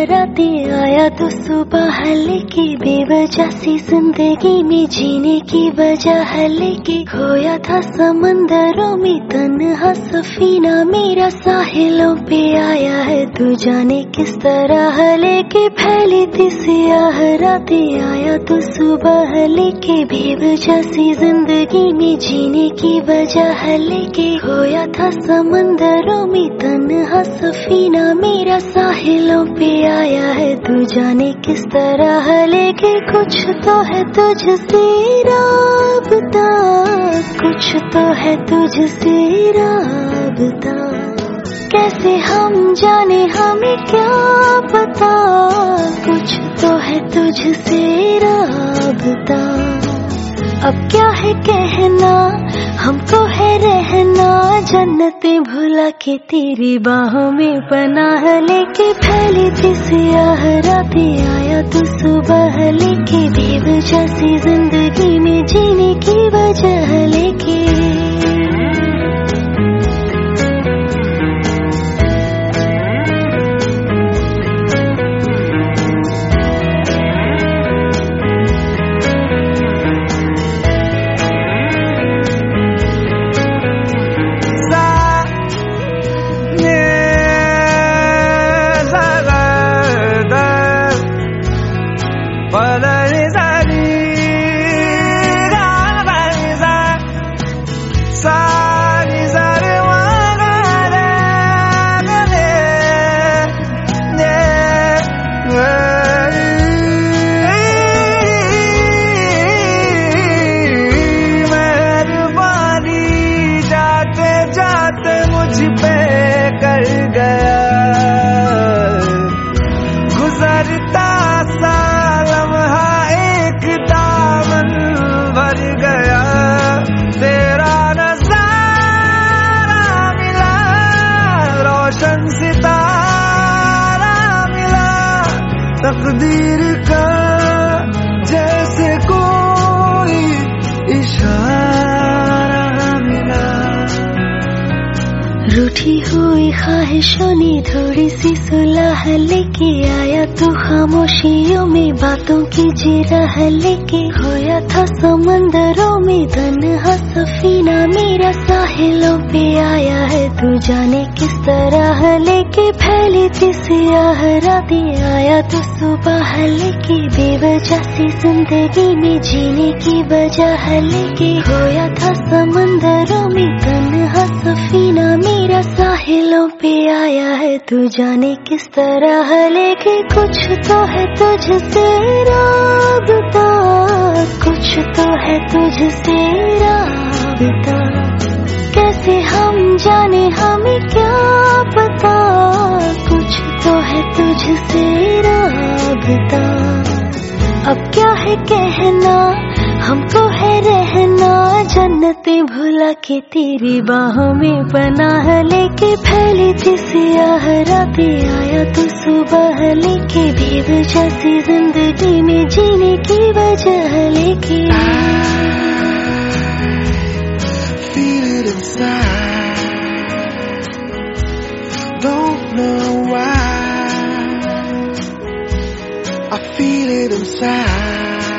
राते आया तो सुबह लेके बेवजह सी जिंदगी में जीने की वजह लेके खोया था समंदरों में तन्हा सफीना मेरा साहिलों पे आया है तू जाने किस तरह लेके फैली थी सियाह रातें आया तो सुबह लेके बेवजह सी जिंदगी में जीने की वजह लेके खोया था समंदरों में तन्हा सफीना मेरा साहिलों पे आया है तू जाने किस तरह लेके कुछ तो है तुझसे राबता कुछ तो है तुझसे राबता कैसे हम जाने हमें क्या पता कुछ तो है तुझसे राबता अब क्या है कहना हमको है रहना जन्नतें भुला के तेरी बाहों में पनाह लेके फैली थी सियाह रातें आया तो सुबह लेके बेवजह सी जिंदगी में जीने की वजह लेके गुजरता सा लम्हा एक दामन भर गया तेरा नजारा मिला रोशन सितारा मिला तकदीर का जैसे कोई इशारा मिला रूठी हुई ख्वाहिशों ने थोड़ी सी सुलह लेके आया तू खामोशियों में बातों की जिरह लेके खोया था समंदरों में तन्हा सफीना मेरा साहिलों पे आया है तू जाने किस तरह लेके फैली थी सियाह रातें आया तो सुबह लेके बेवजह सी जिंदगी में जीने की वजह लेके खोया था समंदरों में तन्हा सफीना मेरा साहिलों पे आया है तू जाने किस तरह लेके कुछ तो है तुझसे राबता कुछ तो है तुझसे राबता कैसे हम जाने हमें क्या पता कुछ तो है तुझसे राबता अब क्या है कहना हमको है रहना जन्नतें भुला के तेरी बाहों में पनाह लेके फैली थी सियाह रातें आया तो सुबह लेके बेवजह सी जिंदगी में जीने की वजह लेके Feel it inside, don't know why. I feel it inside.